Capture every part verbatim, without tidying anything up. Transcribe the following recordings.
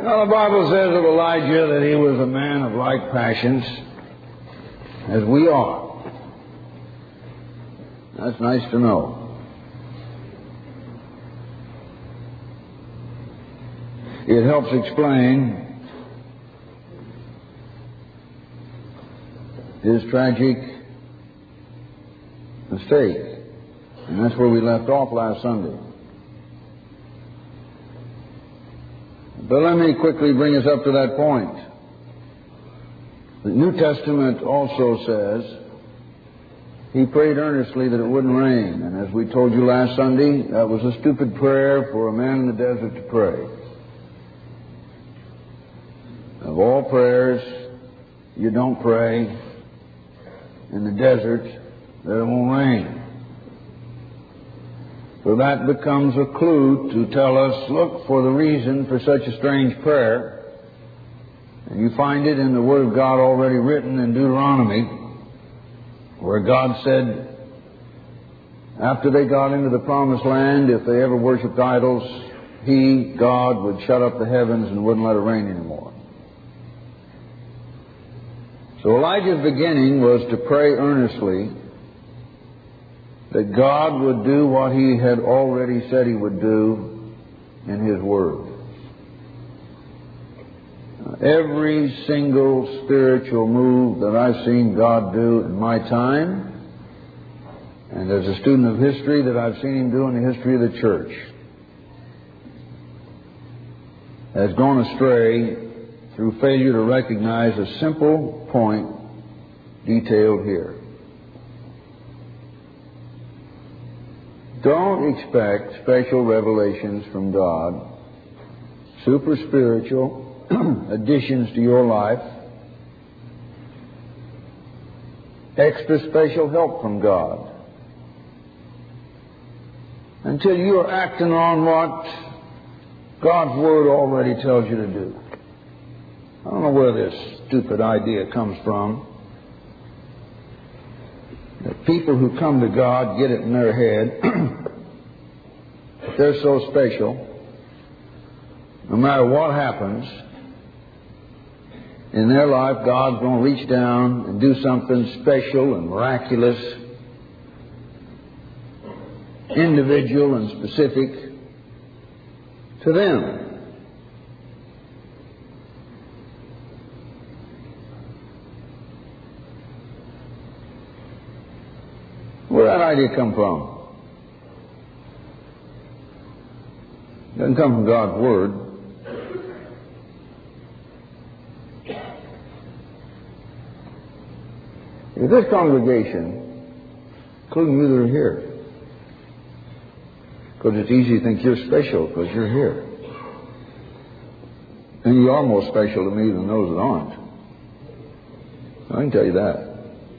Well, the Bible says of Elijah that he was a man of like passions as we are. That's nice to know. It helps explain his tragic mistake. And that's where we left off last Sunday. But let me quickly bring us up to that point. The New Testament also says he prayed earnestly that it wouldn't rain. And as we told you last Sunday, that was a stupid prayer for a man in the desert to pray. Of all prayers, you don't pray in the desert that it won't rain. So that becomes a clue to tell us, look for the reason for such a strange prayer. And you find it in the Word of God already written in Deuteronomy, where God said, after they got into the Promised Land, if they ever worshipped idols, He, God, would shut up the heavens and wouldn't let it rain anymore. So Elijah's beginning was to pray earnestly that God would do what He had already said He would do in His Word. Every single spiritual move that I've seen God do in my time, and as a student of history that I've seen Him do in the history of the church, has gone astray through failure to recognize a simple point detailed here. Don't expect special revelations from God, super spiritual additions to your life, extra special help from God, until you are acting on what God's Word already tells you to do. I don't know where this stupid idea comes from, that people who come to God get it in their head that they're so special, no matter what happens in their life, God's going to reach down and do something special and miraculous, individual and specific to them. Where did that idea come from? It doesn't come from God's Word. If this congregation, including you that are here, because it's easy to think you're special because you're here, and you are more special to me than those that aren't. I can tell you that.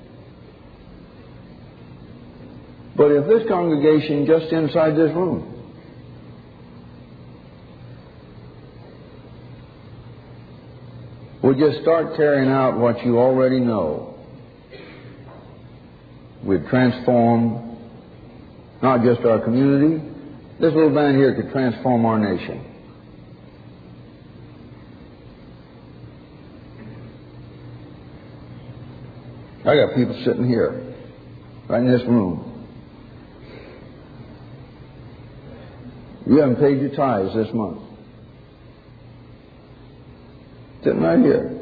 But if this congregation just inside this room would just start carrying out what you already know, we'd transform not just our community. This little band here could transform our nation. I got people sitting here, right in this room. You haven't paid your tithes this month. Sitting right here.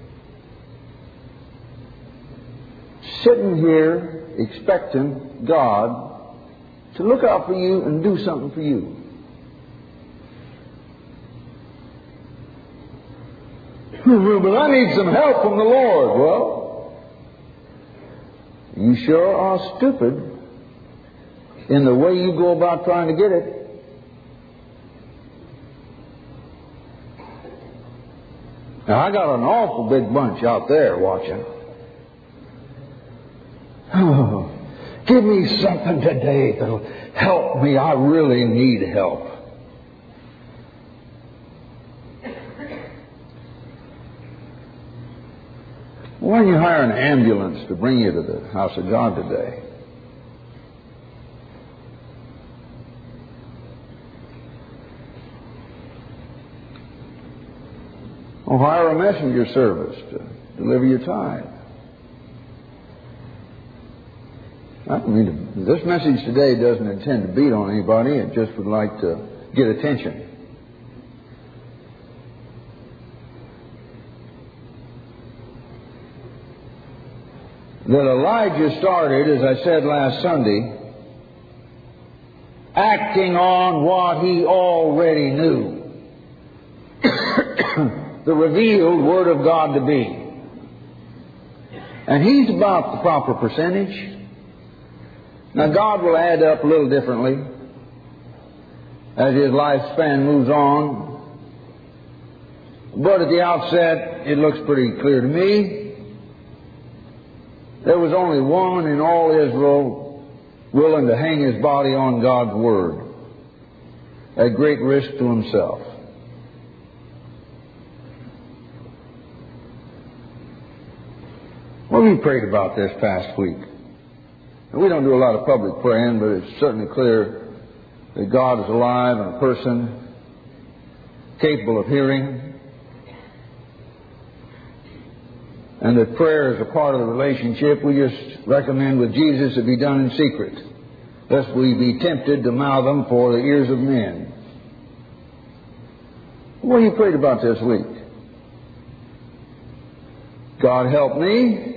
Sitting here expecting God to look out for you and do something for you. But I need some help from the Lord. Well, you sure are stupid in the way you go about trying to get it. Now, I got an awful big bunch out there watching. Oh, give me something today that'll help me. I really need help. Why don't you hire an ambulance to bring you to the house of God today? Or hire a messenger service to deliver your tithe. I mean, this message today doesn't intend to beat on anybody. It just would like to get attention. That Elijah started, as I said last Sunday, acting on what he already knew the revealed Word of God to be. And he's about the proper percentage. Now, God will add up a little differently as his lifespan moves on. But at the outset, it looks pretty clear to me. There was only one in all Israel willing to hang his body on God's Word at great risk to himself. Well, we prayed about this past week. And we don't do a lot of public praying, but it's certainly clear that God is alive and a person capable of hearing. And that prayer is a part of the relationship. We just recommend with Jesus it be done in secret, lest we be tempted to mouth them for the ears of men. What have you prayed about this week? God help me.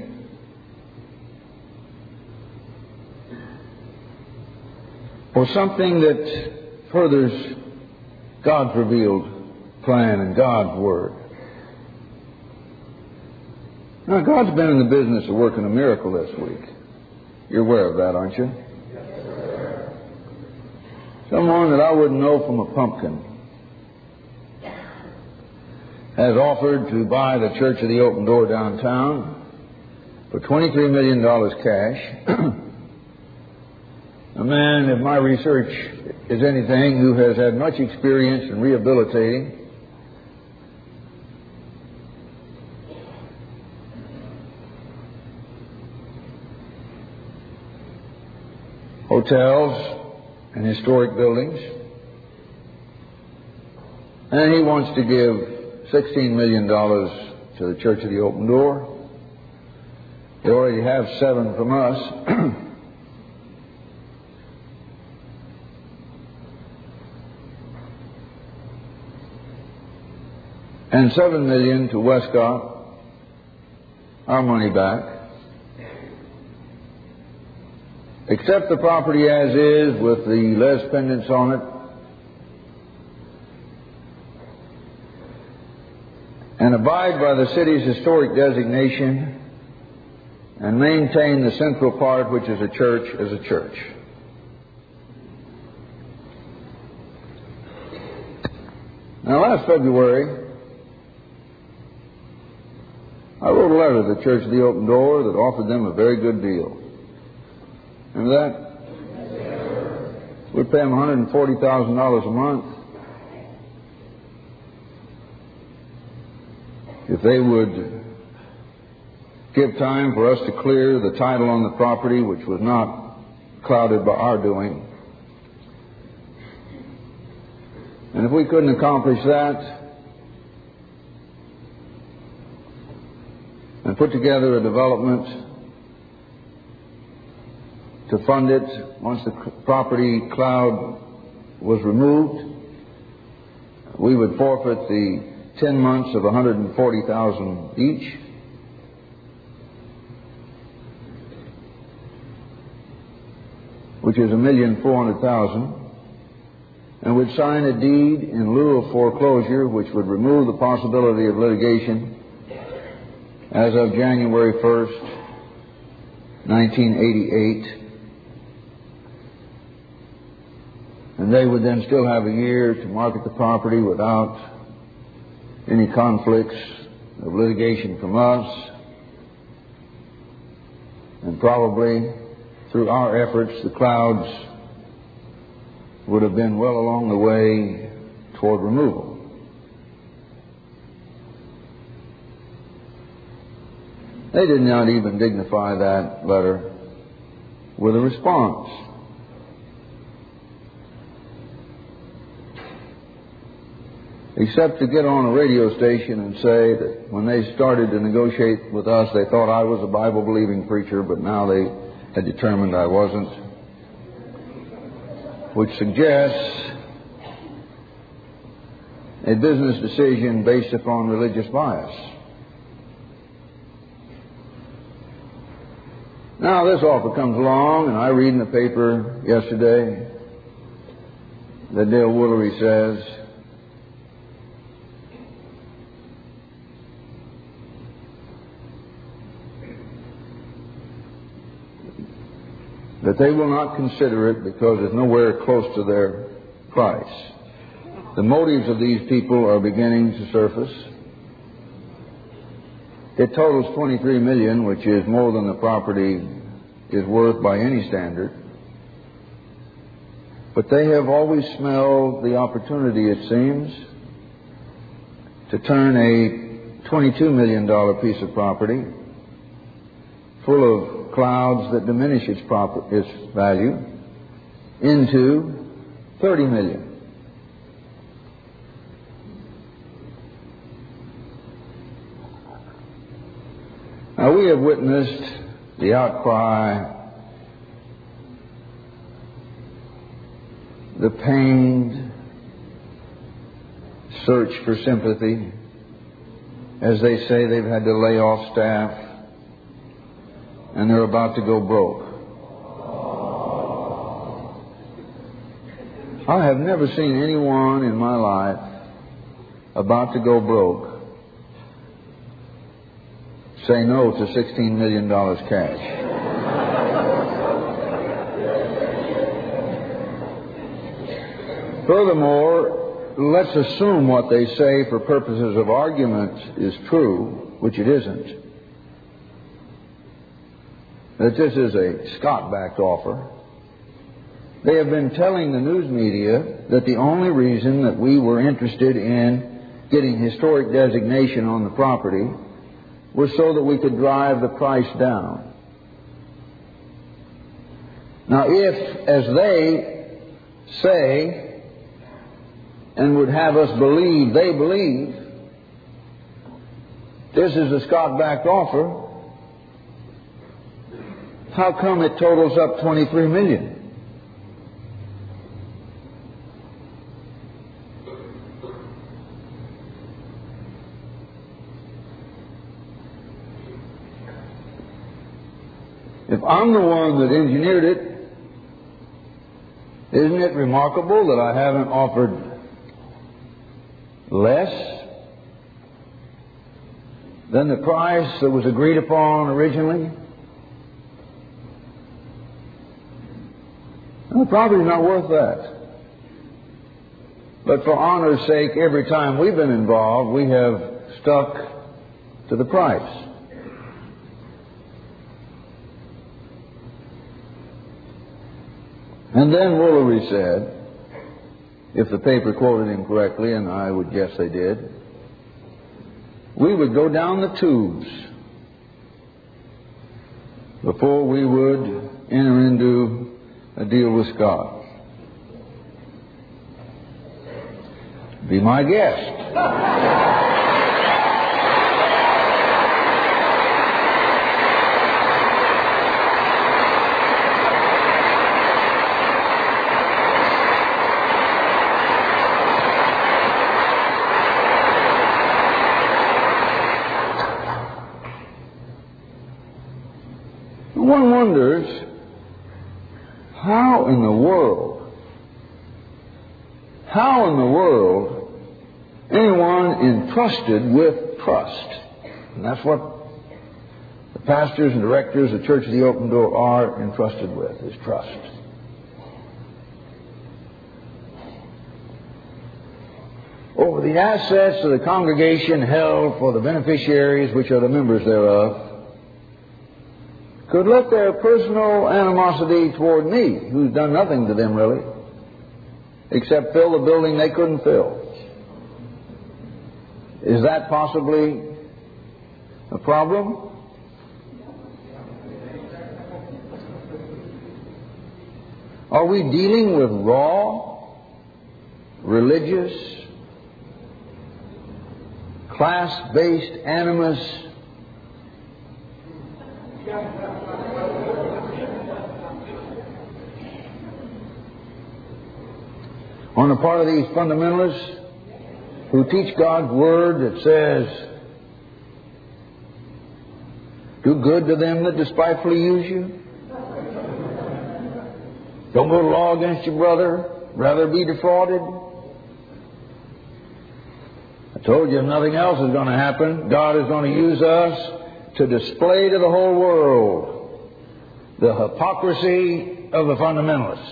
Or something that furthers God's revealed plan and God's Word. Now, God's been in the business of working a miracle this week. You're aware of that, aren't you? Yes, sir. Someone that I wouldn't know from a pumpkin has offered to buy the Church of the Open Door downtown for twenty-three million dollars cash. A man, if my research is anything, who has had much experience in rehabilitating hotels and historic buildings. And he wants to give sixteen million dollars to the Church of the Open Door. They already have seven from us. And seven million to Westcott, our money back. Accept the property as is with the les pendants on it. And abide by the city's historic designation and maintain the central part, which is a church, as a church. Now, last February, I wrote a letter to the Church of the Open Door that offered them a very good deal. Remember that? Yes, we'd pay them one hundred forty thousand dollars a month if they would give time for us to clear the title on the property, which was not clouded by our doing. And if we couldn't accomplish that, and put together a development to fund it once the property cloud was removed, we would forfeit the ten months of one hundred forty thousand dollars each. Which is a million four hundred thousand dollars, and would sign a deed in lieu of foreclosure, which would remove the possibility of litigation as of January first, nineteen eighty-eight. And they would then still have a year to market the property without any conflicts of litigation from us. And probably through our efforts, the clouds would have been well along the way toward removal. They did not even dignify that letter with a response. except to get on a radio station and say that when they started to negotiate with us, they thought I was a Bible-believing preacher, but now they had determined I wasn't, which suggests a business decision based upon religious bias. Now this offer comes along, and I read in the paper yesterday that Dale Woolery says that they will not consider it because it's nowhere close to their price. The motives of these people are beginning to surface. It totals twenty-three million dollars, which is more than the property is worth by any standard. But they have always smelled the opportunity, it seems, to turn a twenty-two million dollars piece of property full of clouds that diminish its, proper, its value into thirty million dollars. Now, we have witnessed the outcry, the pained search for sympathy, as they say they've had to lay off staff and they're about to go broke. I have never seen anyone in my life about to go broke say no to sixteen million dollars cash. Furthermore, let's assume what they say for purposes of argument is true, which it isn't. That this is a Scott-backed offer. They have been telling the news media that the only reason that we were interested in getting historic designation on the property was so that we could drive the price down. Now, if, as they say, and would have us believe they believe, this is a Scott-backed offer, how come it totals up twenty-three million dollars? If I'm the one that engineered it, isn't it remarkable that I haven't offered less than the price that was agreed upon originally? Well, the property's not worth that. But for honor's sake, every time we've been involved, we have stuck to the price. And then Woolery said, if the paper quoted him correctly, and I would guess they did, we would go down the tubes before we would enter into a deal with Scott. Be my guest. One wonders how in the world, how in the world anyone entrusted with trust, and that's what the pastors and directors of Church of the Open Door are entrusted with, is trust. Over the assets of the congregation held for the beneficiaries, which are the members thereof, could let their personal animosity toward me, who's done nothing to them really, except fill the building they couldn't fill. Is that possibly a problem? Are we dealing with raw, religious, class-based animus. On the part of these fundamentalists who teach God's Word that says, do good to them that despitefully use you. Don't go to law against your brother. Rather be defrauded. I told you if nothing else is going to happen, God is going to use us to display to the whole world the hypocrisy of the fundamentalist,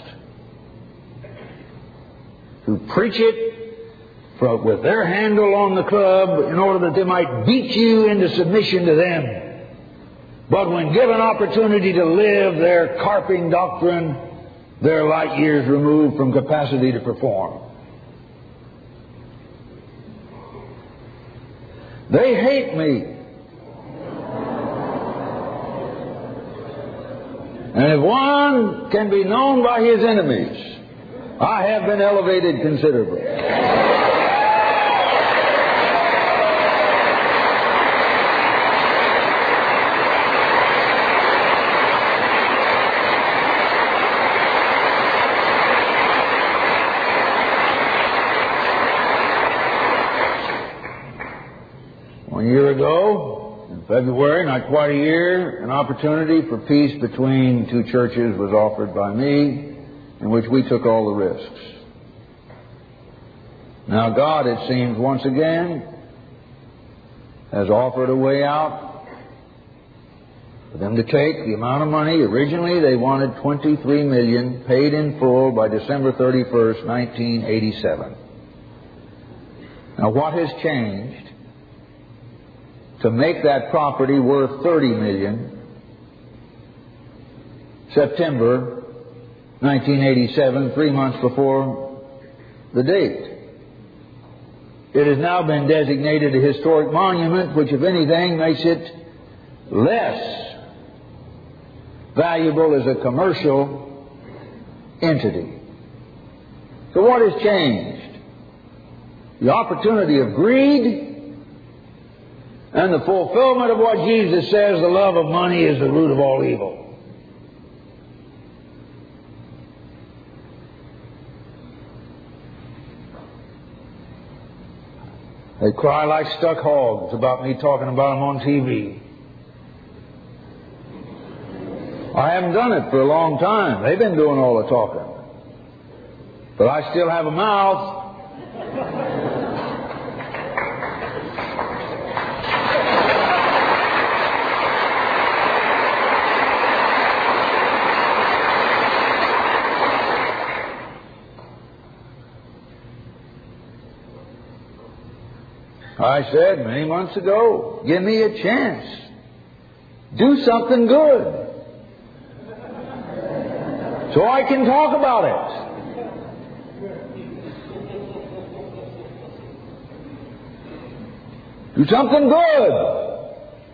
who preach it for, with their handle on the club in order that they might beat you into submission to them. But when given opportunity to live their carping doctrine, they're light years removed from capacity to perform. They hate me. And if one can be known by his enemies, I have been elevated considerably. One year ago, in February, not quite a year, an opportunity for peace between two churches was offered by me, in which we took all the risks. Now God, it seems, once again, has offered a way out for them to take the amount of money. Originally they wanted twenty-three million dollars paid in full by December thirty-first, nineteen eighty-seven. Now what has changed to make that property worth thirty million dollars September nineteen eighty-seven, three months before the date? It has now been designated a historic monument, which, if anything, makes it less valuable as a commercial entity. So what has changed? The opportunity of greed and the fulfillment of what Jesus says, the love of money is the root of all evil. They cry like stuck hogs about me talking about them on T V. I haven't done it for a long time. They've been doing all the talking. But I still have a mouth. I said many months ago, give me a chance. Do something good, so I can talk about it. Do something good.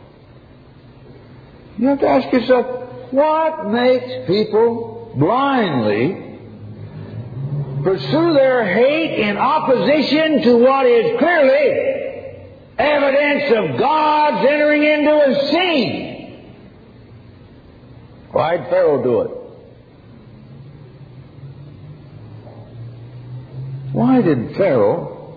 You have to ask yourself, what makes people blindly pursue their hate in opposition to what is clearly evidence of God's entering into a scene? Why'd Pharaoh do it? Why did Pharaoh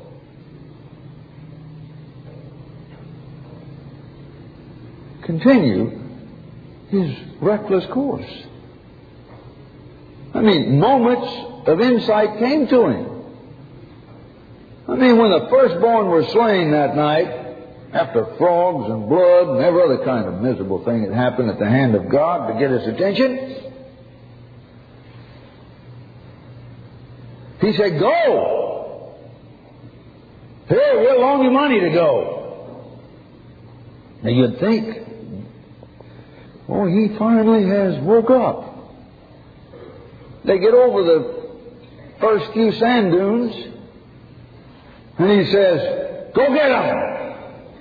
continue his reckless course? I mean, moments of insight came to him. I mean, when the firstborn were slain that night, after frogs and blood and every other kind of miserable thing that happened at the hand of God to get his attention, he said, go! Here, we'll loan you money to go. Now you'd think, oh, he finally has woke up. They get over the first few sand dunes, and he says, go get them.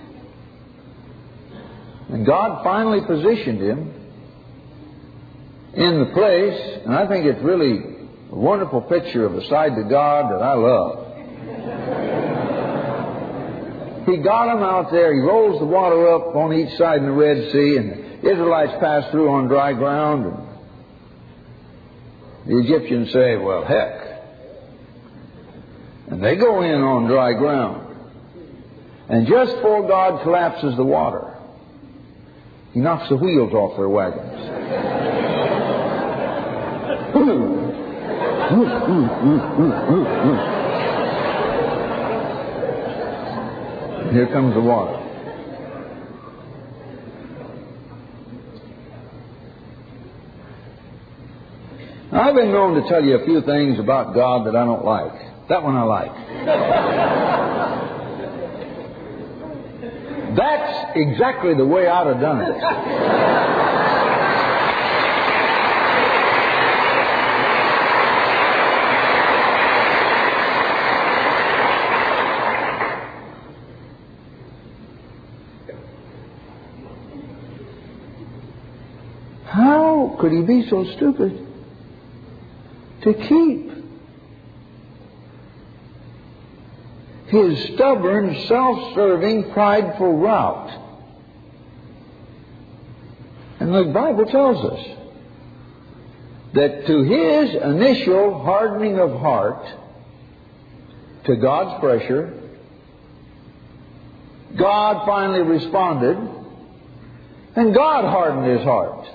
And God finally positioned him in the place, and I think it's really a wonderful picture of the side to God that I love. He got them out there. He rolls the water up on each side in the Red Sea, and the Israelites pass through on dry ground. And the Egyptians say, well, heck. And they go in on dry ground. And just before God collapses the water, He knocks the wheels off their wagons. Here comes the water. Now, I've been known to tell you a few things about God that I don't like. That one I like. That's exactly the way I'd have done it. How could He be so stupid to keep His stubborn, self-serving, prideful route? And the Bible tells us that to His initial hardening of heart to God's pressure, God finally responded, and God hardened His heart.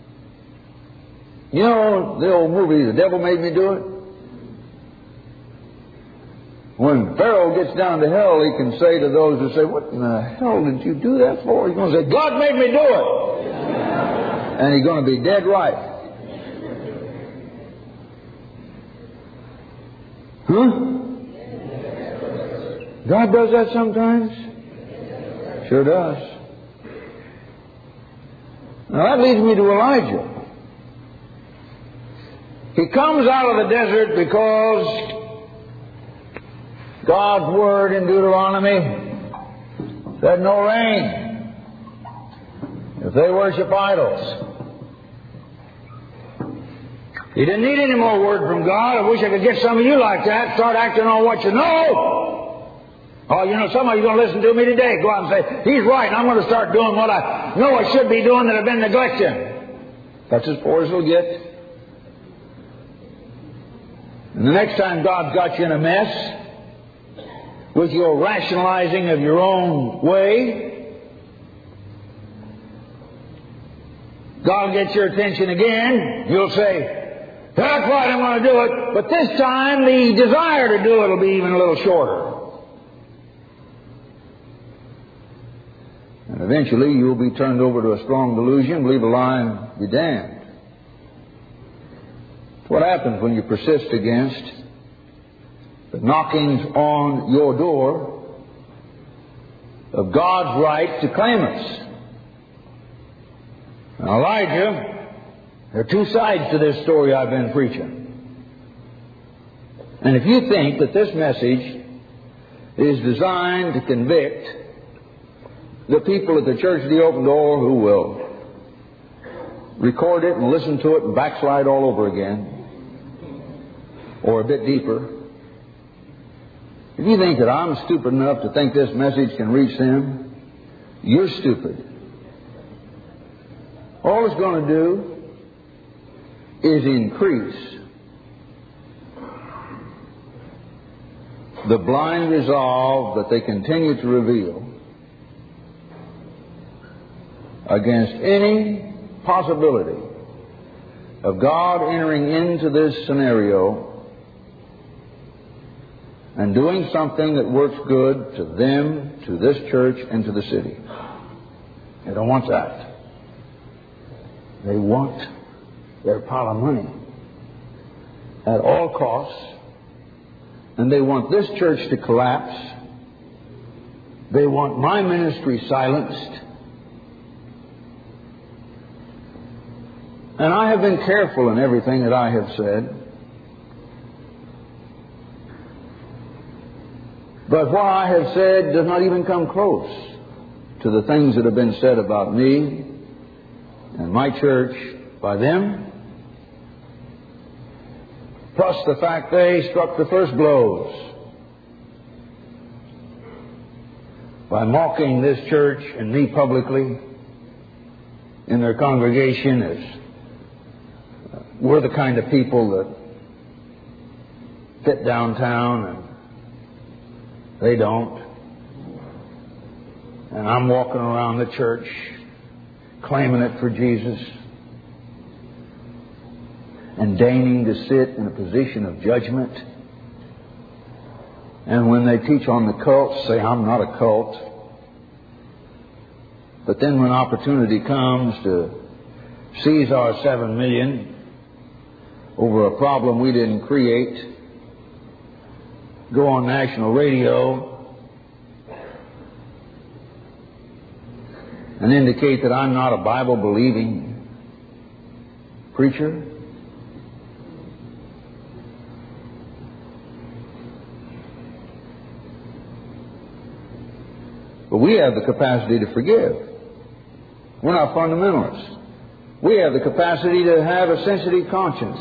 You know the old movie, The Devil Made Me Do It? When Pharaoh gets down to hell, he can say to those who say, what in the hell did you do that for? He's going to say, God made me do it. And he's going to be dead right. Huh? God does that sometimes? Sure does. Now that leads me to Elijah. He comes out of the desert because God's Word in Deuteronomy said no rain if they worship idols. He didn't need any more word from God. I wish I could get some of you like that. Start acting on what you know. Oh, you know, some of you are going to listen to me today. Go out and say, He's right, and I'm going to start doing what I know I should be doing that I've been neglecting. That's as poor as it'll get. And the next time God's got you in a mess with your rationalizing of your own way, God gets your attention again. You'll say, that's right, I'm going to do it. But this time the desire to do it will be even a little shorter. And eventually you'll be turned over to a strong delusion, believe a lie, and be damned. What happens when you persist against the knockings on your door of God's right to claim us? Now, Elijah, there are two sides to this story I've been preaching. And if you think that this message is designed to convict the people at the Church of the Open Door who will record it and listen to it and backslide all over again, or a bit deeper, if you think that I'm stupid enough to think this message can reach them, you're stupid. All it's going to do is increase the blind resolve that they continue to reveal against any possibility of God entering into this scenario and doing something that works good to them, to this church, and to the city. They don't want that. They want their pile of money at all costs, and they want this church to collapse. They want my ministry silenced. And I have been careful in everything that I have said. But what I have said does not even come close to the things that have been said about me and my church by them. Plus the fact they struck the first blows. by mocking this church and me publicly in their congregation as we're the kind of people that fit downtown and they don't. And I'm walking around the church claiming it for Jesus and deigning to sit in a position of judgment. And when they teach on the cults, say I'm not a cult. But then when opportunity comes to seize our seven million over a problem we didn't create, go on national radio and indicate that I'm not a Bible-believing preacher. But we have the capacity to forgive. We're not fundamentalists. We have the capacity to have a sensitive conscience.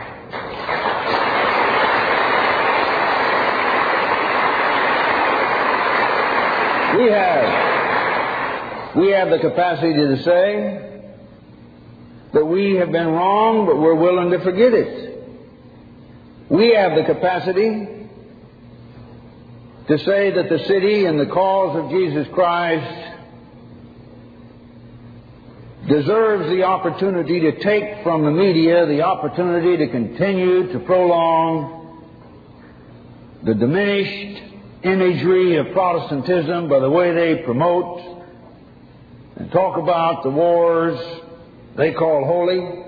We have, we have the capacity to say that we have been wrong, but we're willing to forget it. We have the capacity to say that the city and the cause of Jesus Christ deserves the opportunity to take from the media the opportunity to continue to prolong the diminished imagery of Protestantism by the way they promote and talk about the wars they call holy.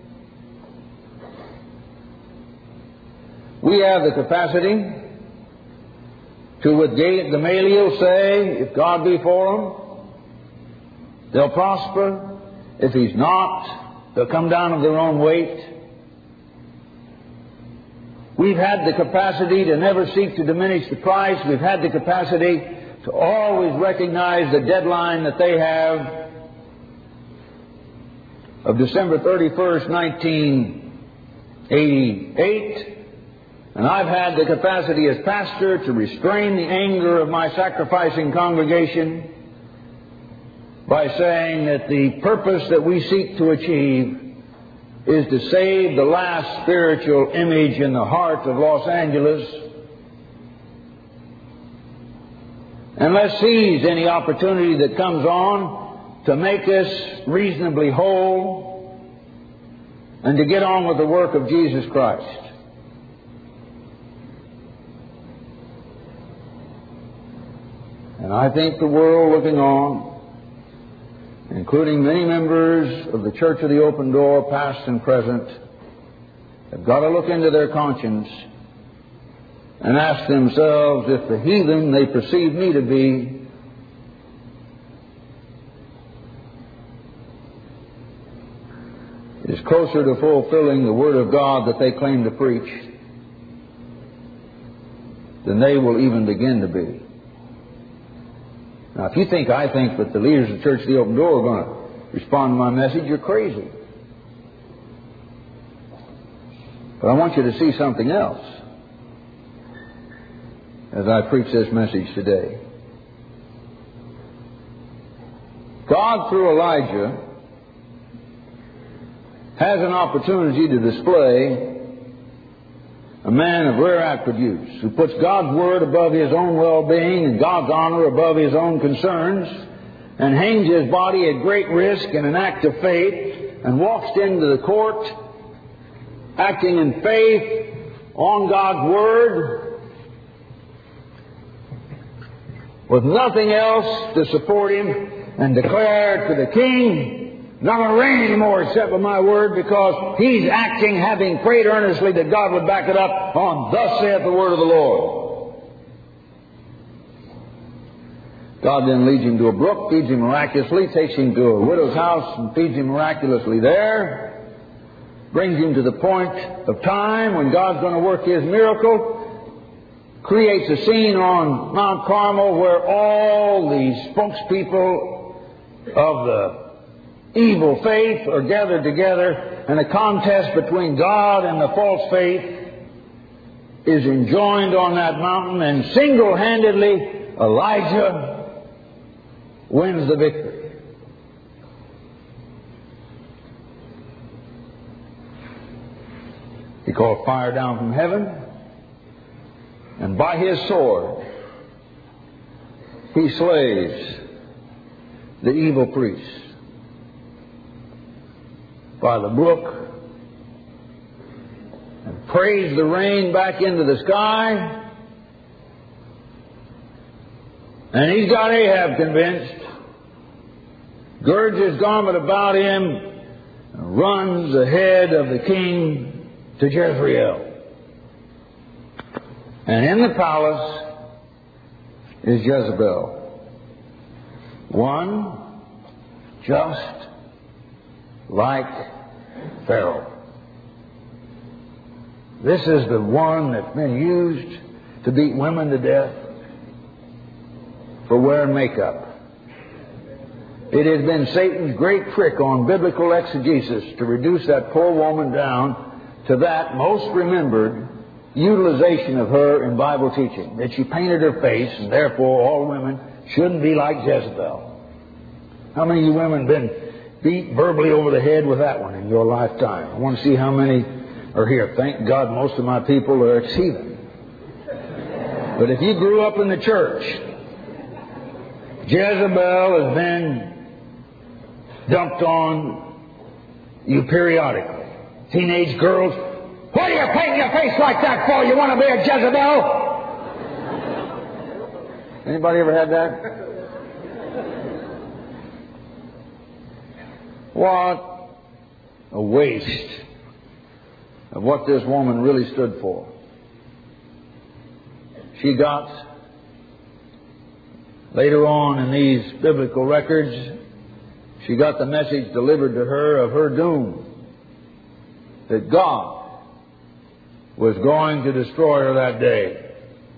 We have the capacity to, with Gamaliel, say, if God be for them, they'll prosper. If He's not, they'll come down of their own weight. We've had the capacity to never seek to diminish the price. We've had the capacity to always recognize the deadline that they have of December thirty-first, nineteen eighty-eight. And I've had the capacity as pastor to restrain the anger of my sacrificing congregation by saying that the purpose that we seek to achieve is to save the last spiritual image in the heart of Los Angeles. And let's seize any opportunity that comes on to make us reasonably whole and to get on with the work of Jesus Christ. And I think the world looking on, including many members of the Church of the Open Door, past and present, have got to look into their conscience and ask themselves if the heathen they perceive me to be is closer to fulfilling the Word of God that they claim to preach than they will even begin to be. Now, if you think I think that the leaders of the Church of the Open Door are going to respond to my message, you're crazy. But I want you to see something else as I preach this message today. God, through Elijah, has an opportunity to display a man of rare attributes who puts God's Word above his own well-being and God's honor above his own concerns and hangs his body at great risk in an act of faith and walks into the court acting in faith on God's Word with nothing else to support him and declare to the king, not going to rain anymore except with my word, because he's acting, having prayed earnestly that God would back it up on, thus saith the word of the Lord. God then leads him to a brook, feeds him miraculously, takes him to a widow's house and feeds him miraculously there, brings him to the point of time when God's going to work His miracle, creates a scene on Mount Carmel where all these spokespeople of the evil faith are gathered together, and a contest between God and the false faith is enjoined on that mountain, and single-handedly Elijah wins the victory. He called fire down from heaven, and by his sword he slays the evil priests. By the brook, and prays the rain back into the sky, and he's got Ahab convinced, girds his garment about him, and runs ahead of the king to Jezreel. And in the palace is Jezebel, one just like Pharaoh. This is the one that's been used to beat women to death for wearing makeup. It has been Satan's great trick on biblical exegesis to reduce that poor woman down to that most remembered utilization of her in Bible teaching, that she painted her face, and therefore all women shouldn't be like Jezebel. How many of you women have been beat verbally over the head with that one in your lifetime? I want to see how many are here. Thank God most of my people are ex-heathen. But if you grew up in the church, Jezebel has been dumped on you periodically. Teenage girls, what are you painting your face like that for? You want to be a Jezebel? Anybody ever had that? What a waste of what this woman really stood for. She got, later on in these biblical records, she got the message delivered to her of her doom, that God was going to destroy her that day.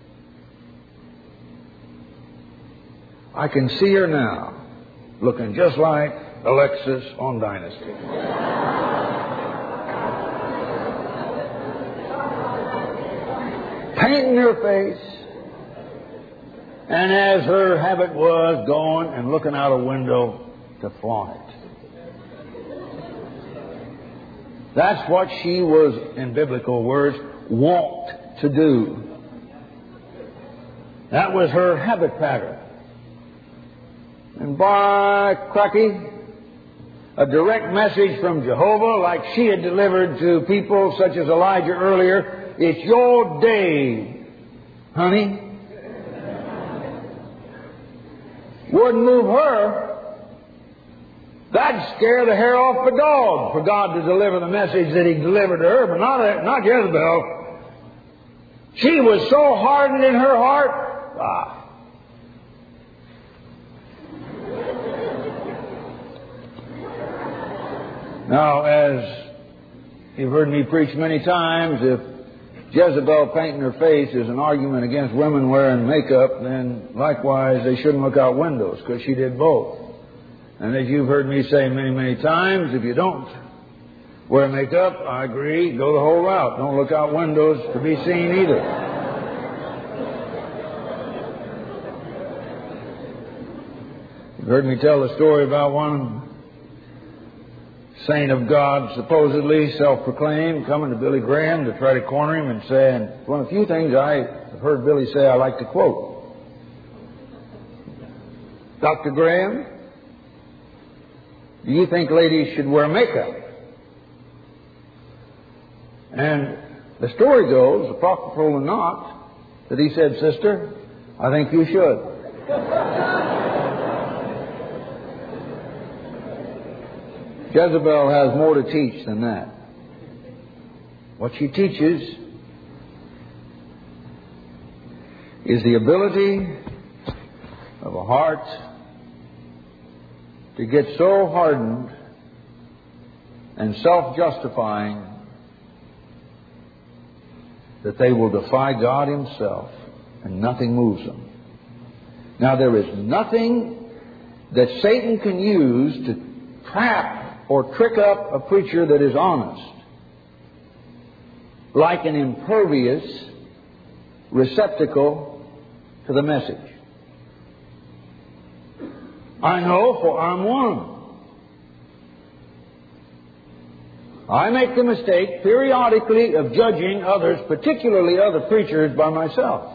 I can see her now, looking just like Alexis on Dynasty. Painting her face, and as her habit was, going and looking out a window to flaunt it. That's what she was, in biblical words, wont to do. That was her habit pattern. And by cracky, a direct message from Jehovah, like she had delivered to people such as Elijah earlier, it's your day, honey. Wouldn't move her. That'd scare the hair off a dog for God to deliver the message that He delivered to her, but not, not Jezebel. She was so hardened in her heart. Ah. Now, as you've heard me preach many times, if Jezebel painting her face is an argument against women wearing makeup, then likewise they shouldn't look out windows, because she did both. And as you've heard me say many, many times, if you don't wear makeup, I agree, go the whole route. Don't look out windows to be seen either. You've heard me tell the story about one saint of God, supposedly self-proclaimed, coming to Billy Graham to try to corner him and saying, one of the few things I've heard Billy say I like to quote. Doctor Graham, do you think ladies should wear makeup? And the story goes, apocryphal or not, that he said, sister, I think you should. Jezebel has more to teach than that. What she teaches is the ability of a heart to get so hardened and self-justifying that they will defy God Himself and nothing moves them. Now, there is nothing that Satan can use to trap or trick up a preacher that is honest like an impervious receptacle to the message. I know, for I'm one. I make the mistake periodically of judging others, particularly other preachers, by myself.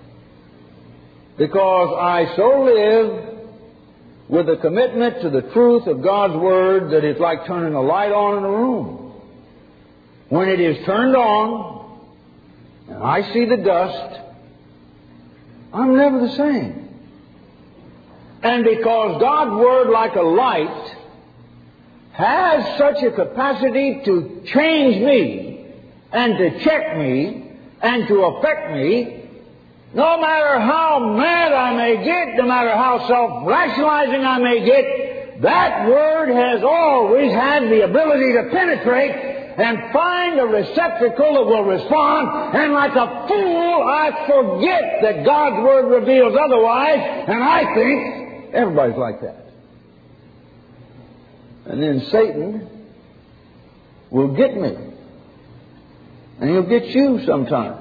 Because I so live with a commitment to the truth of God's Word that it's like turning a light on in a room. When it is turned on, and I see the dust, I'm never the same. And because God's Word, like a light, has such a capacity to change me and to check me and to affect me, no matter how mad I may get, no matter how self-rationalizing I may get, that Word has always had the ability to penetrate and find a receptacle that will respond. And like a fool, I forget that God's Word reveals otherwise, and I think everybody's like that. And then Satan will get me. And he'll get you sometimes.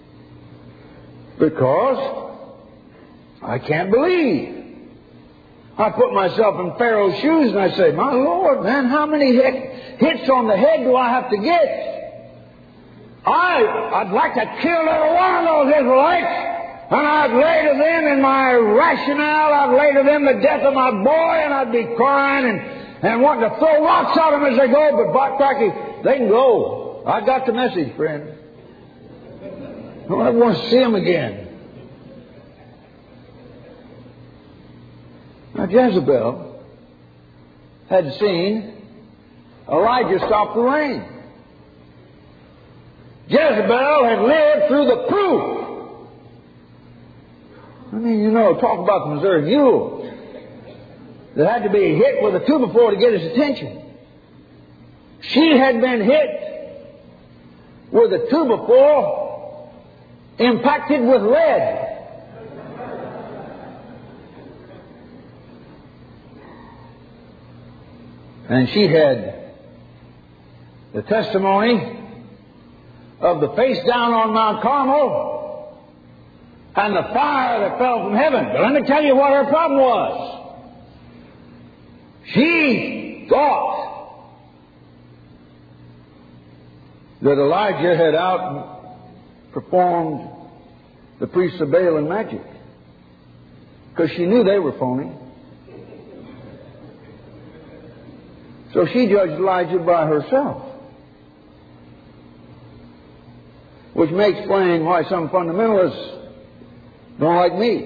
Because I can't believe. I put myself in Pharaoh's shoes and I say, my Lord, man, how many hit, hits on the head do I have to get? I, I'd like to kill every one of those Israelites. And I'd lay to them in my rationale, I'd lay to them the death of my boy, and I'd be crying and and wanting to throw rocks at them as they go, but by cracky, they can go. I got the message, friend. I don't ever want to see them again. Now, Jezebel had seen Elijah stop the rain. Jezebel had lived through the proof. I mean, you know, talk about the Missouri Mule. That had to be hit with a two before to get his attention. She had been hit with a two before impacted with lead. And she had the testimony of the face down on Mount Carmel and the fire that fell from heaven. But let me tell you what her problem was. She thought that Elijah had outperformed the priests of Baal in magic, because she knew they were phony. So she judged Elijah by herself, which may explain why some fundamentalists don't like me.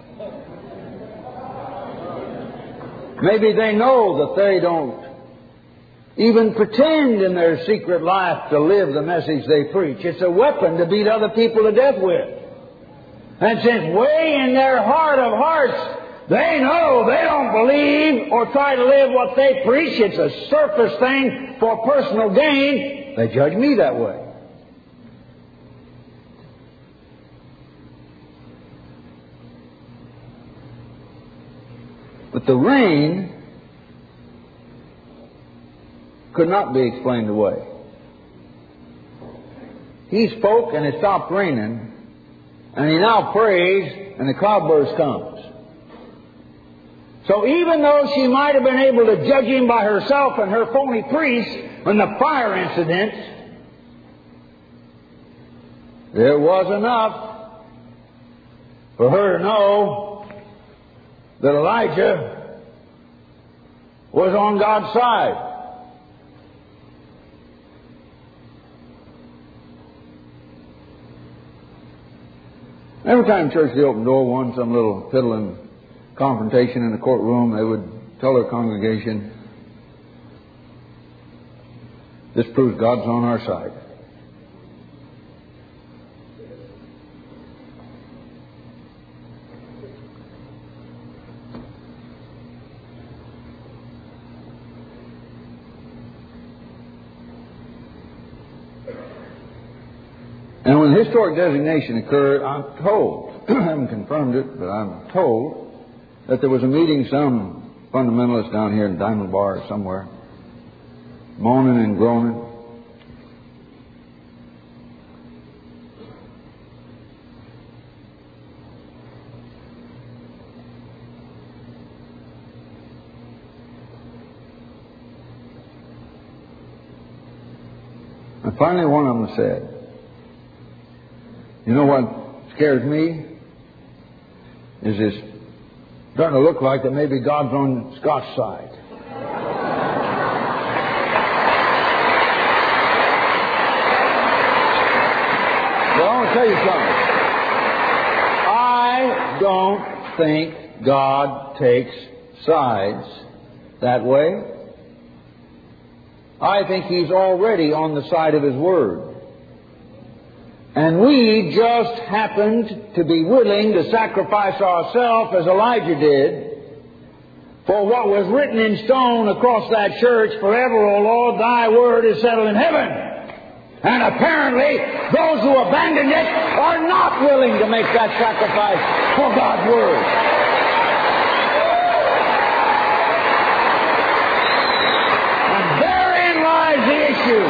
Maybe they know that they don't even pretend in their secret life to live the message they preach. It's a weapon to beat other people to death with. And since way in their heart of hearts they know they don't believe or try to live what they preach, it's a surface thing for personal gain, they judge me that way. But the rain could not be explained away. He spoke and it stopped raining, and he now prays and the cloudburst comes. So even though she might have been able to judge him by herself and her phony priest in the fire incident, there was enough for her to know that Elijah was on God's side. Every time church the open door won some little piddling confrontation in the courtroom, they would tell their congregation, this proves God's on our side. And when the historic designation occurred, I'm told, I haven't confirmed it, but I'm told that there was a meeting, some fundamentalist down here in Diamond Bar or somewhere, moaning and groaning. And finally one of them said, you know what scares me? Is this starting to look like that maybe God's on Scott's side. Well, I want to tell you something. I don't think God takes sides that way. I think He's already on the side of His Word. And we just happened to be willing to sacrifice ourselves, as Elijah did, for what was written in stone across that church, forever, O Lord, Thy Word is settled in heaven. And apparently, those who abandoned it are not willing to make that sacrifice for God's Word. And therein lies the issue.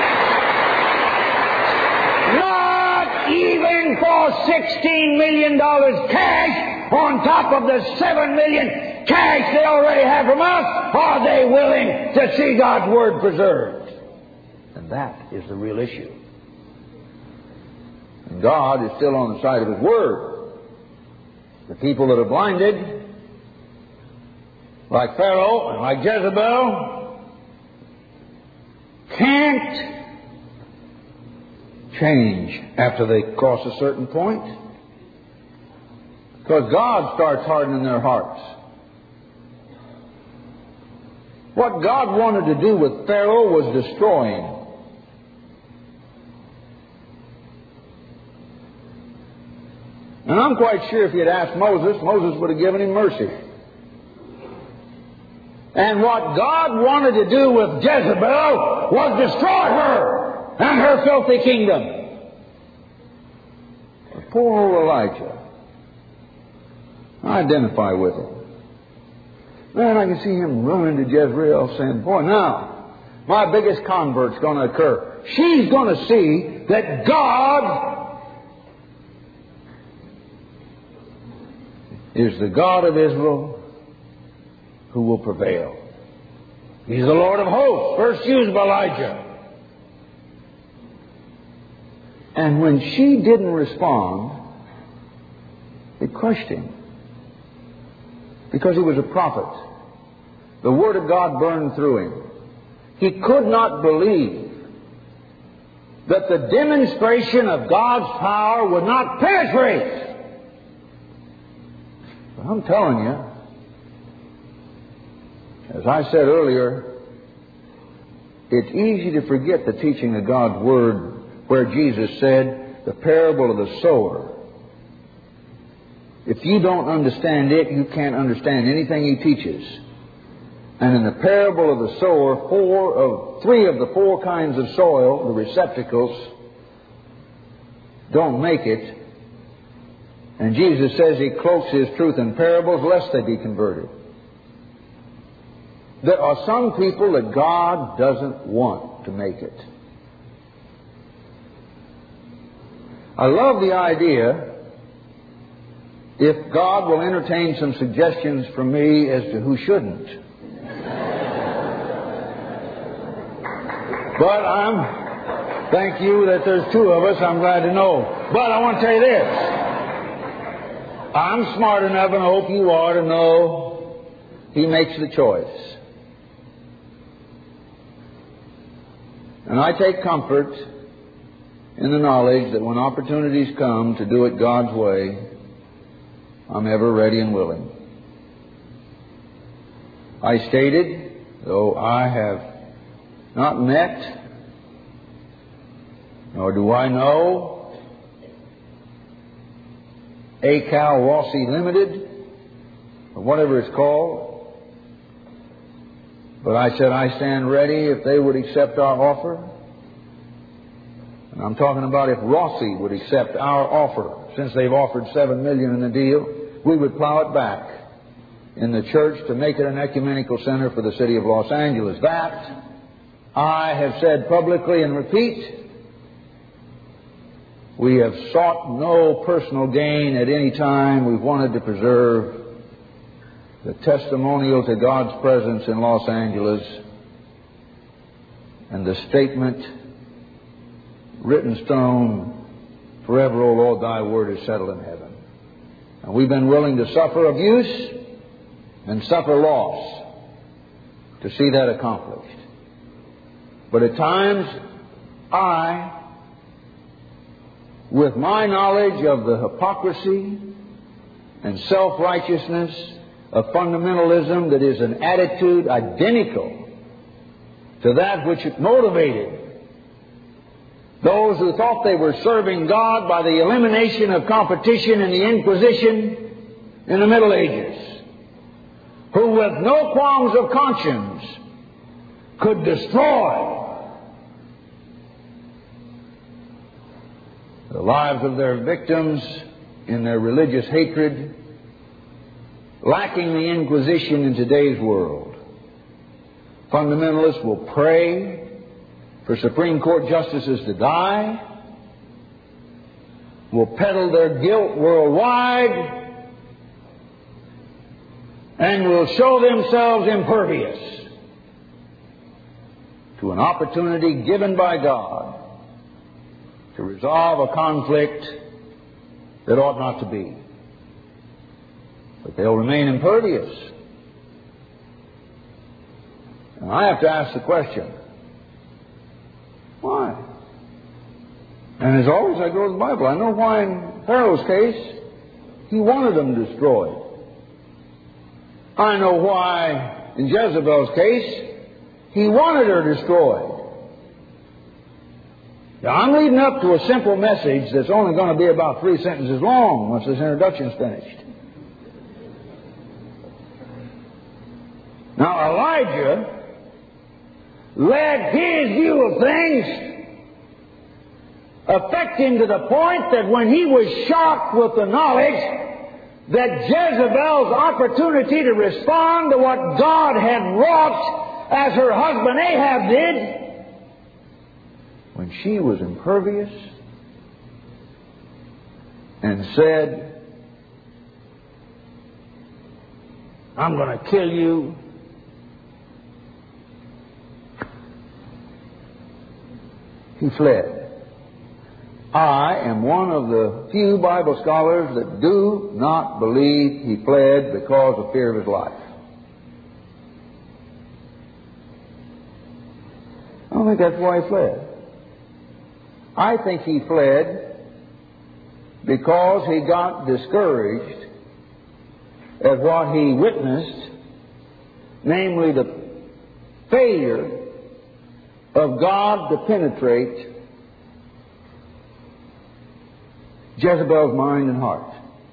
Not even for sixteen million dollars cash on top of the seven million dollars cash they already have from us are they willing to see God's Word preserved. And that is the real issue. And God is still on the side of His Word. The people that are blinded, like Pharaoh and like Jezebel, can't change after they cross a certain point. Because God starts hardening their hearts. What God wanted to do with Pharaoh was destroy him. And I'm quite sure if he had asked Moses, Moses would have given him mercy. And what God wanted to do with Jezebel was destroy her and her filthy kingdom. But poor old Elijah, I identify with him. Man, I can see him running to Jezreel saying, boy, now, my biggest convert's going to occur. She's going to see that God is the God of Israel who will prevail. He's the Lord of hosts, first used by Elijah. And when she didn't respond, it crushed him. Because he was a prophet. The Word of God burned through him. He could not believe that the demonstration of God's power would not penetrate. But I'm telling you, as I said earlier, it's easy to forget the teaching of God's Word where Jesus said, the parable of the sower. If you don't understand it, you can't understand anything He teaches. And in the parable of the sower, four of, three of the four kinds of soil, the receptacles, don't make it. And Jesus says He cloaks His truth in parables lest they be converted. There are some people that God doesn't want to make it. I love the idea, if God will entertain some suggestions from me as to who shouldn't. But I'm, thank you that there's two of us, I'm glad to know. But I want to tell you this. I'm smart enough, and I hope you are, to know He makes the choice. And I take comfort in the knowledge that when opportunities come to do it God's way, I'm ever ready and willing. I stated, though I have not met, nor do I know, Acal Rossi Limited, or whatever it's called, but I said I stand ready if they would accept our offer. And I'm talking about if Rossi would accept our offer, since they've offered seven million dollars in the deal, we would plow it back in the church to make it an ecumenical center for the city of Los Angeles. That I have said publicly and repeat. We have sought no personal gain at any time. We've wanted to preserve the testimonial to God's presence in Los Angeles and the statement written stone, forever, O Lord, thy word is settled in heaven. And we've been willing to suffer abuse and suffer loss to see that accomplished. But at times, I, with my knowledge of the hypocrisy and self-righteousness of fundamentalism that is an attitude identical to that which motivated those who thought they were serving God by the elimination of competition in the Inquisition in the Middle Ages, who with no qualms of conscience could destroy the lives of their victims in their religious hatred, lacking the Inquisition in today's world. Fundamentalists will pray for Supreme Court justices to die, will peddle their guilt worldwide, and will show themselves impervious to an opportunity given by God to resolve a conflict that ought not to be. But they'll remain impervious. And I have to ask the question, why? And as always, I go to the Bible. I know why in Pharaoh's case, he wanted them destroyed. I know why in Jezebel's case, he wanted her destroyed. Now, I'm leading up to a simple message that's only going to be about three sentences long once this introduction's finished. Now, Elijah led his view of things affect him to the point that when he was shocked with the knowledge that Jezebel's opportunity to respond to what God had wrought as her husband Ahab did, when she was impervious and said, I'm going to kill you, he fled. I am one of the few Bible scholars that do not believe he fled because of fear of his life. I don't think that's why he fled. I think he fled because he got discouraged at what he witnessed, namely the failure of God to penetrate Jezebel's mind and heart.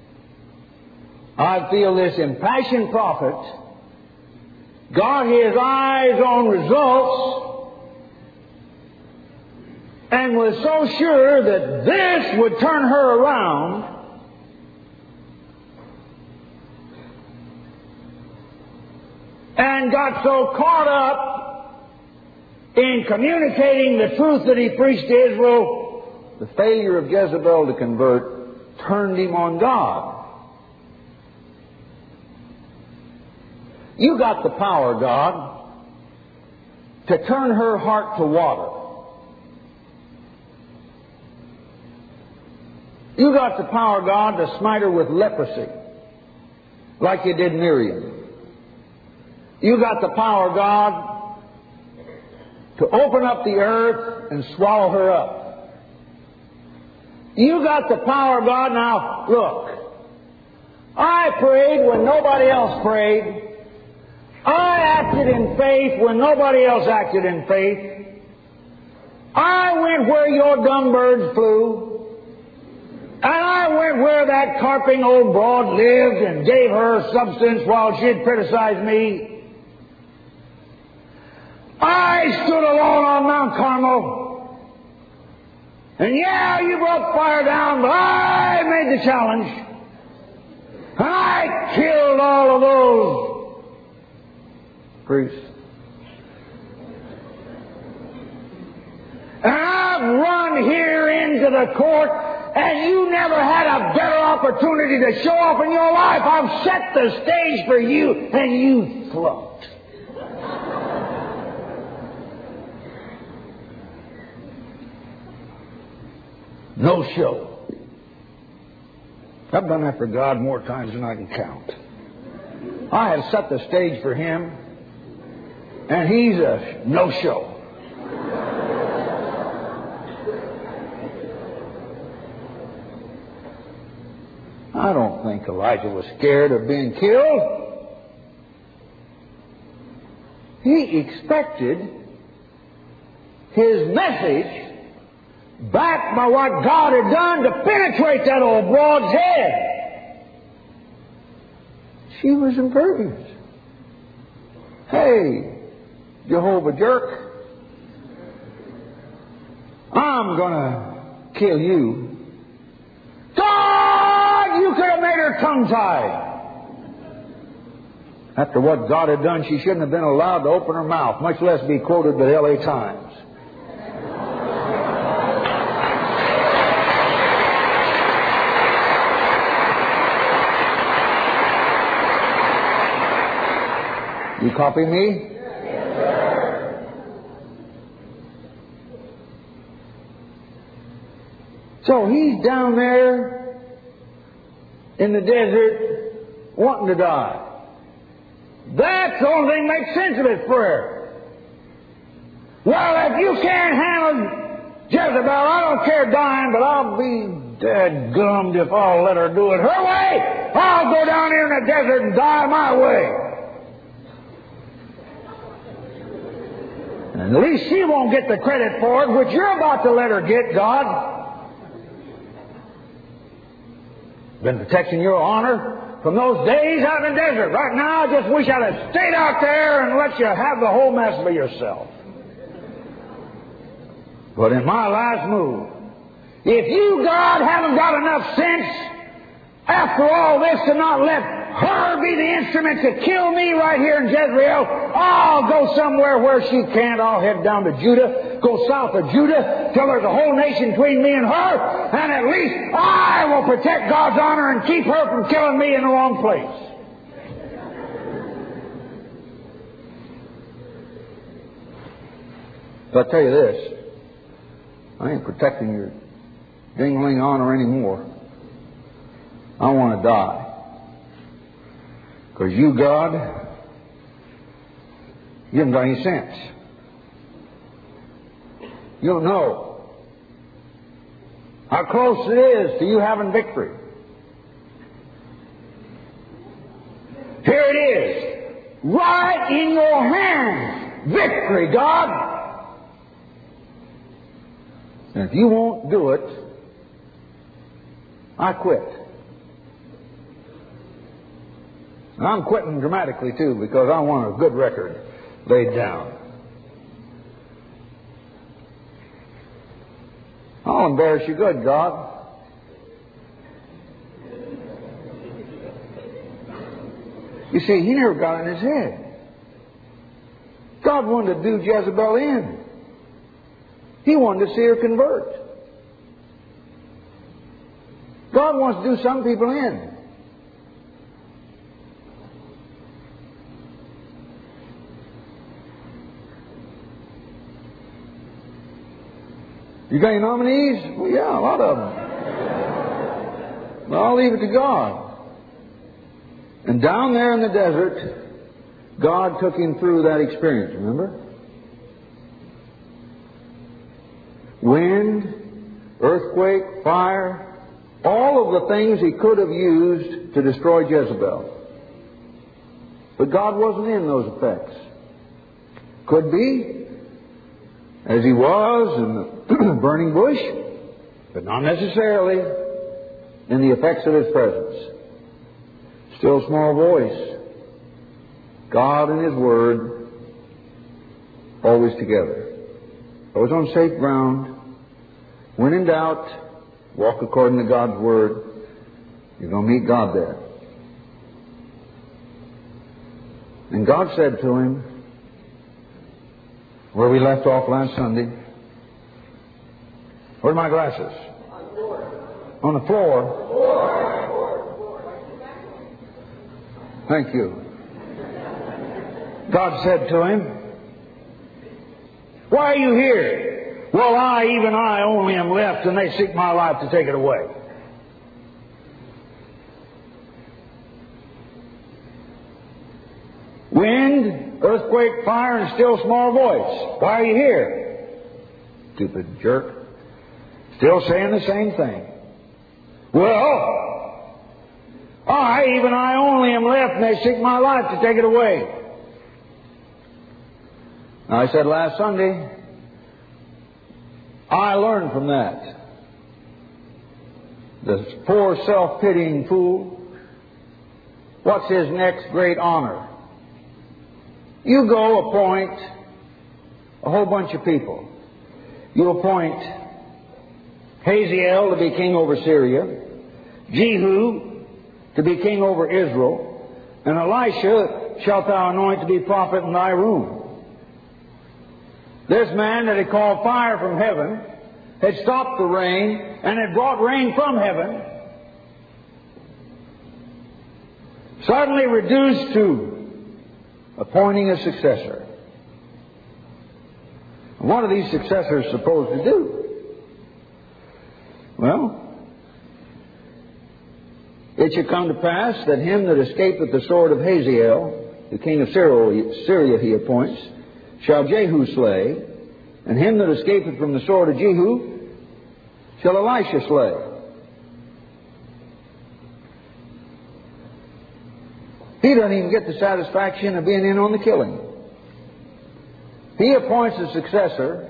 I feel this impassioned prophet got his eyes on results and was so sure that this would turn her around and got so caught up in communicating the truth that he preached to Israel, the failure of Jezebel to convert turned him on God. You got the power, God, to turn her heart to water. You got the power, God, to smite her with leprosy, like you did Miriam. You got the power, God, to open up the earth and swallow her up. You got the power, God. Now, look, I prayed when nobody else prayed. I acted in faith when nobody else acted in faith. I went where your dumb birds flew. And I went where that carping old broad lived and gave her substance while she'd criticized me. I stood alone on Mount Carmel. And yeah, you brought fire down, but I made the challenge. And I killed all of those priests. And I've run here into the court, and you never had a better opportunity to show off in your life. I've set the stage for you, and you flunked. No show. I've done that for God more times than I can count. I have set the stage for Him, and He's a no-show. I don't think Elijah was scared of being killed. He expected his message, backed by what God had done, to penetrate that old broad's head. She was impervious. Hey, Jehovah jerk, I'm going to kill you. God, you could have made her tongue-tied. After what God had done, she shouldn't have been allowed to open her mouth, much less be quoted to the L A Times. You copy me? So he's down there in the desert wanting to die. That's the only thing that makes sense of his prayer. Well, if you can't handle Jezebel, I don't care dying, but I'll be dead-gummed if I'll let her do it her way. I'll go down here in the desert and die my way. And at least she won't get the credit for it, which you're about to let her get, God. Been protecting your honor from those days out in the desert. Right now, I just wish I'd have stayed out there and let you have the whole mess by yourself. But in my last move, if you, God, haven't got enough sense after all this to not let her be the instrument to kill me right here in Jezreel, I'll go somewhere where she can't. I'll head down to Judah, go south of Judah, till there's a whole nation between me and her, and at least I will protect God's honor and keep her from killing me in the wrong place. But I'll tell you this, I ain't protecting your dingling honor anymore. I want to die. Because you, God, you haven't got any sense. You don't know how close it is to you having victory. Here it is, right in your hands, victory, God. And if you won't do it, I quit. And I'm quitting dramatically, too, because I want a good record laid down. I'll embarrass you good, God. You see, he never got in his head. God wanted to do Jezebel in. He wanted to see her convert. God wants to do some people in. You got any nominees? Well, yeah, a lot of them. Well, I'll leave it to God. And down there in the desert, God took him through that experience, remember? Wind, earthquake, fire, all of the things he could have used to destroy Jezebel. But God wasn't in those effects. Could be, as he was in the burning bush, but not necessarily in the effects of his presence. Still small voice. God and his word always together. Always on safe ground. When in doubt, walk according to God's word. You're going to meet God there. And God said to him, where we left off last Sunday. Where are my glasses? On the floor. On the floor. Thank you. God said to him, why are you here? Well, I, even I, only am left, and they seek my life to take it away. Wind, earthquake, fire, and still small voice. Why are you here? Stupid jerk. Still saying the same thing. Well, I, even I only am left, and they seek my life to take it away. Now, I said last Sunday, I learned from that. This poor self-pitying fool, what's his next great honor? You go appoint a whole bunch of people. You appoint Hazael to be king over Syria, Jehu to be king over Israel, and Elisha shalt thou anoint to be prophet in thy room. This man that had called fire from heaven had stopped the rain and had brought rain from heaven, suddenly reduced to appointing a successor. What are these successors supposed to do? Well, it shall come to pass that him that escapeth the sword of Hazael, the king of Syria he appoints, shall Jehu slay, and him that escapeth from the sword of Jehu shall Elisha slay. He doesn't even get the satisfaction of being in on the killing. He appoints a successor.